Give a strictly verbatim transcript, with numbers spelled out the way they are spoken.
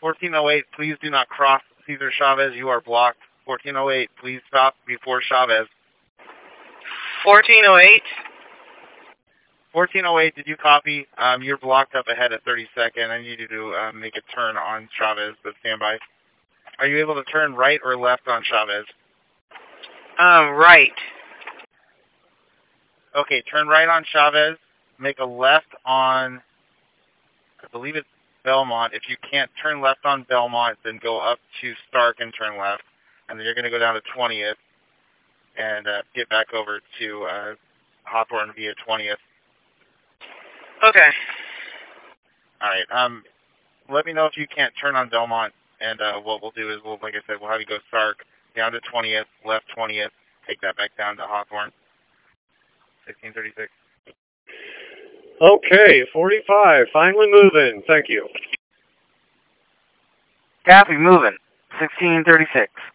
fourteen oh eight, please do not cross Cesar Chavez. You are blocked. fourteen oh eight, please stop before Chavez. fourteen oh eight. fourteen oh eight, did you copy? Um, you're blocked up ahead at thirty-second. I need you to uh, make a turn on Chavez, but stand by. Are you able to turn right or left on Chavez? Um, right. Okay, turn right on Chavez. Make a left on, I believe it's Belmont. If you can't turn left on Belmont, then go up to Stark and turn left. And then you're going to go down to twentieth and uh, get back over to uh, Hawthorne via twentieth. Okay. All right. Um, let me know if you can't turn on Belmont, and uh, what we'll do is, we'll, like I said, we'll have you go Stark down to twentieth, left twentieth, take that back down to Hawthorne. sixteen thirty-six. Okay, forty-five. Finally moving. Thank you. Copy, moving. sixteen thirty-six.